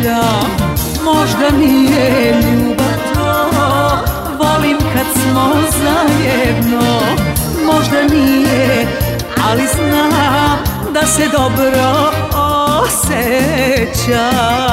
osjećam. Možda nije ljubav to, volim kad smo zajedno. Možda nije, ali znam da se dobro osjećam.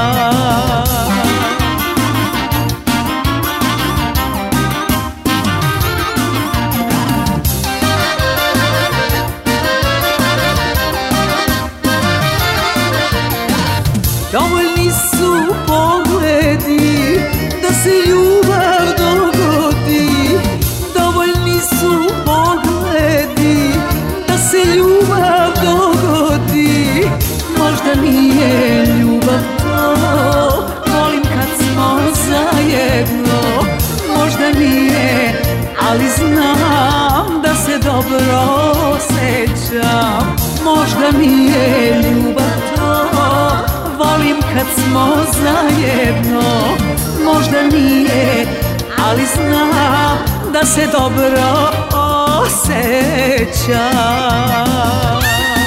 Dovoljni su pogledi da se ljubav dogodi. Dovoljni su pogledi da se ljubav dogodi. Možda nije ljubav to, volim kad smo zajedno. Možda nije, ali znam da se dobro osjećam. Možda nije ljubav to, volim kad smo zajedno. Možda nije, ali znam da se dobro osjećam.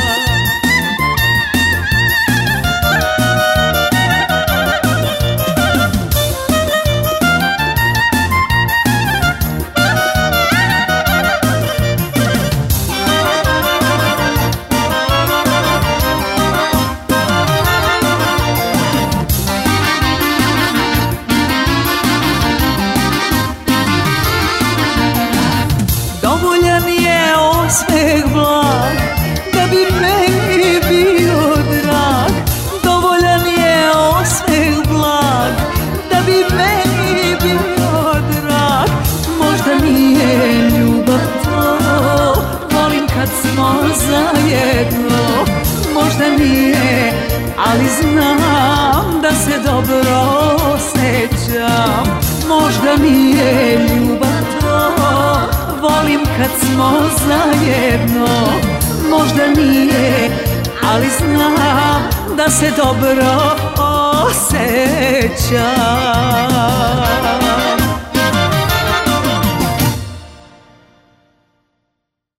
Dovoljan je osmeh blag da bi meni bio drag. Dovoljan je osmeh blag da bi meni bio drag. Možda nije ljubav to, volim kad smo zajedno. Možda nije, ali znam da se dobro osjećam. Možda nije ljubav to, volim kad smo zajedno. Možda nije, ali znam da se dobro osjećam.